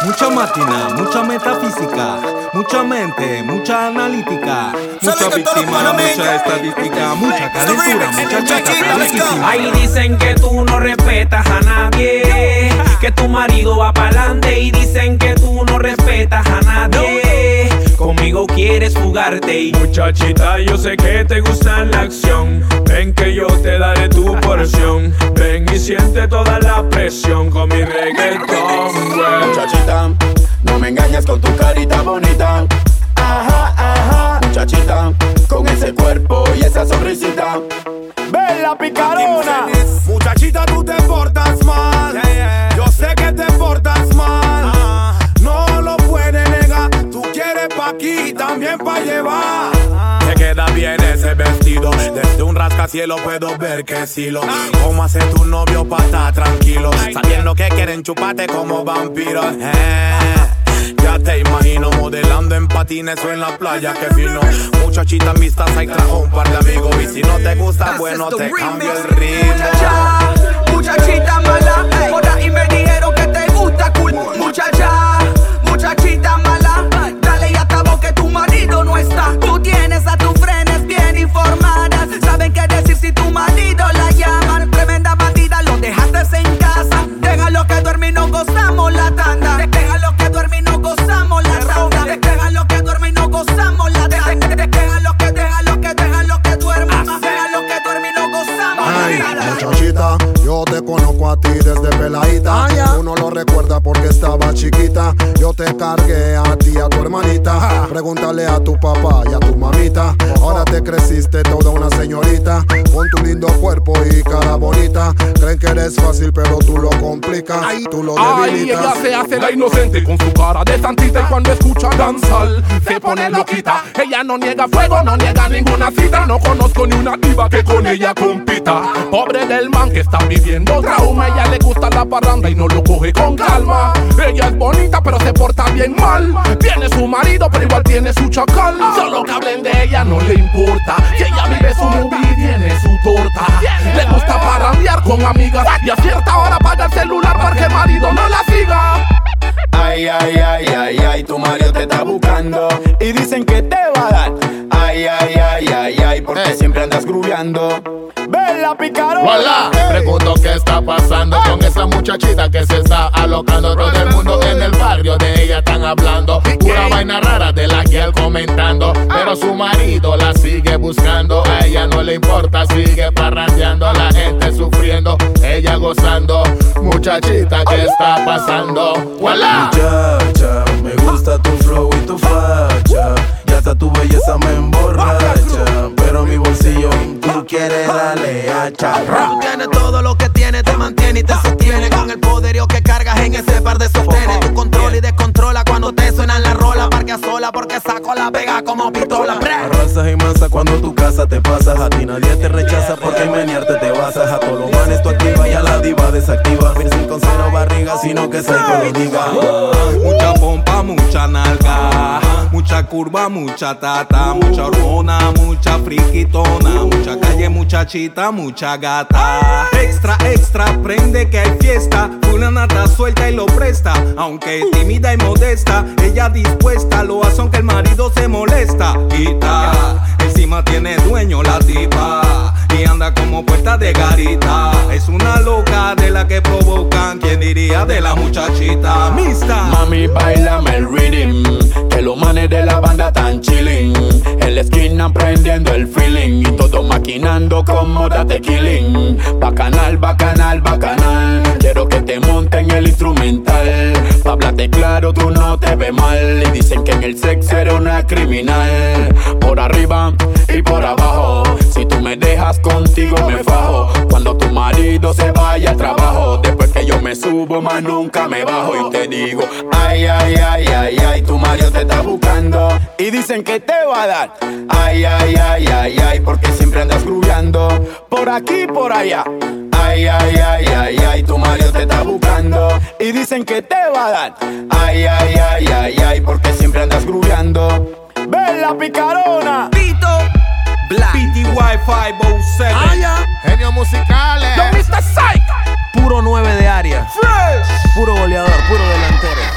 Mucha máquina, mucha metafísica, mucha mente, mucha analítica, mucha víctima, mucha estadística, mucha calentura, mucha chica. Ahí dicen que tú no respetas a nadie, que tu marido va pa'lante y dicen que tú no respetas a nadie. Conmigo quieres fugarte y muchachita, yo sé que te gusta la acción. Ven que yo te daré tu porción. Ven y siente toda la presión con mi reggaetón, güey. Muchachita, no me engañes con tu carita bonita. Ajá, ajá. Muchachita, con ese cuerpo y esa sonrisita. Bella picarona. Muchachita, tú te portas mal. Yo sé que te portas mal. No lo puedes negar. Tú quieres pa' aquí y también pa' llevar. Te queda bien ese vestido. Desde un rascacielos puedo ver que sí lo. Como hace tu novio pa' estar tranquilo, sabiendo que quieren chuparte como vampiros. Ya te imagino modelando en patines o en la playa, que fino. Muchachita en vistas ahí trajo un par de amigos. Y si no te gusta, bueno, te cambio el ritmo. Muchachita mala, por ahí me dijeron que te gusta cool. Muchachita mala, dale y acabó que tu marido no está. Tú tienes a tus frenes bien informadas. Saben qué decir si tu marido la llaman. Tremenda bandida, lo dejaste en casa. Déjalo que duerme y no gozamos la tanda. Déjalo que duerme y no gozamos la tanda. Déjalo que duerme y no gozamos la tanda. Déjalo que duerma. Déjalo que duerme y no gozamos la tanda. Muchachita, yo te conozco a ti desde peladita. Uno lo recuerda porque estaba chiquita. Yo te cargué a ti, a tu hermanita. Pregúntale a tu papá y a tu mamita. Ahora te creciste toda una señorita, con tu lindo cuerpo y cara bonita. Creen que eres fácil pero tú lo complicas, tú lo debilitas. Ella se hace la inocente con su cara de santita. Y cuando escucha danzal se pone loquita. Ella no niega fuego, no niega ninguna cita. No conozco ni una diva que con ella compita. Pobre del man que está viviendo trauma. Ella le gusta la parranda y no lo coge con calma. Ella es bonita pero se porta bien mal. Tiene su marido pero igual tiene su chacal. Solo que hablen de ella no le importa. Que ella vive su movie y tiene su torta. Le gusta parrandear con amigas y a cierta hora apaga el celular para que el marido no la siga. Ay, ay, ay, ay, ay, tu marido te está buscando y dicen que te va a dar. Ay, ay, ay, ay, ay, porque siempre andas grubeando. Bella picarona. Voilà. Pregunto qué está pasando con esa muchachita que se está alocando. Todo el mundo en el barrio de ella están hablando. Pura vaina rara de la que él comentando. Pero su marido la sigue buscando. A ella no le importa, sigue parrandeando. La gente sufriendo, ella gozando. Muchachita, ¿qué está pasando? Voilà. Muchacha, me gusta tu flow y tu facha. Ya hasta tu belleza me emborracha. Pero mi bolsillo tú quieres darle hacha. Tú tienes todo lo que tienes, te mantiene y te sostiene. Con el poderío que cargas en ese par de sostenes. Tu control y descontrola cuando te suenan la rola. Parquea sola porque saco la pega como pistola. Arrasas y masas cuando tu casa te pasas. A ti nadie te rechaza porque en menearte te basas. A todos los manes tú activa y a la diva desactiva. Piercing con cero barriga, sino que Psycho lo diga. Mucha pompa, mucha nalga, mucha curva, mucha tata, mucha hormona, mucha friquitona, mucha calle, muchachita, mucha gata. Extra, extra, prende que hay fiesta. Una nata suelta y lo presta. Aunque tímida y modesta, ella dispuesta lo hace aunque el marido se molesta. Quita, encima tiene dueño la tipa y anda como puesta de garita. Es una loca de la que provocan. ¿Quién diría de la muchachita? Mista. Mami, bailame el rhythm, que los manes de la banda tan chilling. En la esquina prendiendo el feeling y todo maquinando como date killing. Bacanal, bacanal, bacanal. Quiero que te monten el instrumental. Pa' hablarte claro, tú no te ves mal. Y dicen que en el sexo eres una criminal. Por arriba y por abajo. Si tú me dejas contigo me fajo. Cuando tu marido se vaya al trabajo. Después que yo me subo más nunca me bajo. Y te digo, ay, ay, ay, ay, ay, tu marido te está buscando y dicen que te va a dar. Ay, ay, ay, ay, ay, porque siempre andas grubeando por aquí y por allá. Ay, ay, ay, ay, ay, tu marido te está buscando y dicen que te va a dar. Ay, ay, ay, ay, ay, porque siempre andas grubeando. Bella picarona. Pito Black PTY 507. Genio musicales. Mr. Psych. Puro 9 de área. Fresh. Puro goleador, puro delantero.